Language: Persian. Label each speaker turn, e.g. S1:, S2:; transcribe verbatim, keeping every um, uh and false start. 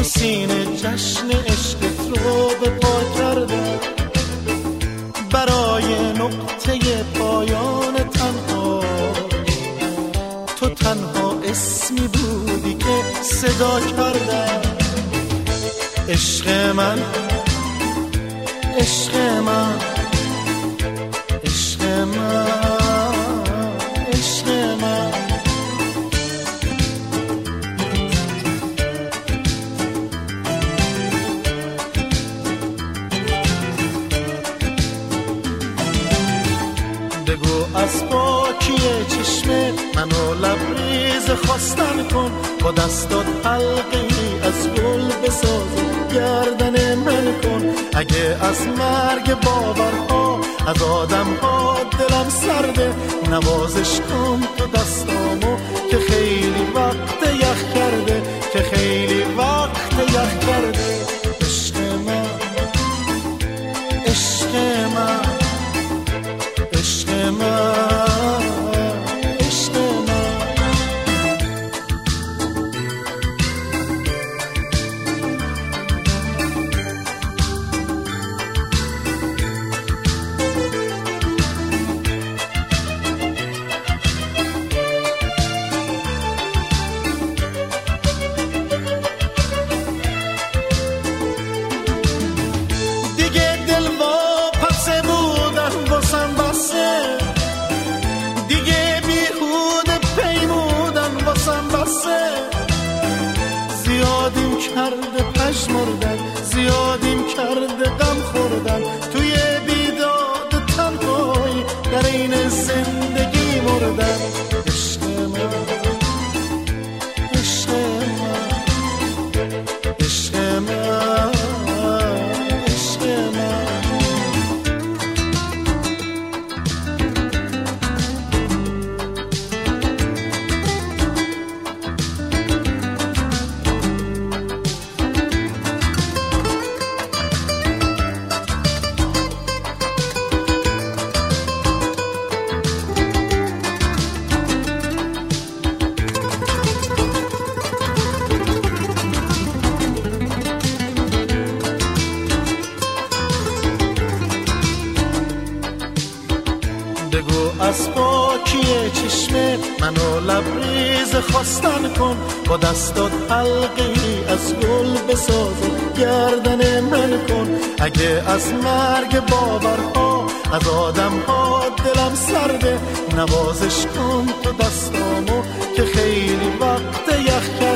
S1: سینه جشن عشقت رو به پا کردم، برای نقطه پایان تنها تو تنها اسمی بودی که صدا کردم. عشق من عشق من عشق من عشق من بگو از پاکی چشم منو لبریز خواستن کن، با دستات حلقه‌ای از گل بساز گردن من کن. اگه از مرگ باورها از آدم‌ها دلم سرده، نوازش کن تو دستامو که خیلی وقت یخ کرده، که خیلی وقت یخ کرده. عشق من عشق من عشق من عشق من کرده پشمردن، زیادیم کرده غم خوردن، توی بیداد تنهایی در این زندگی مردن. عشق من عشق من عشق من عشق من از پاکی چشم منو لبریز خواستن کن، با دستات حلقه‌ای از گل بساز گردن من کن. اگه از مرگ باورها از آدم‌ها دلم سرده، نوازش کن تو دستامو که خیلی وقت یخ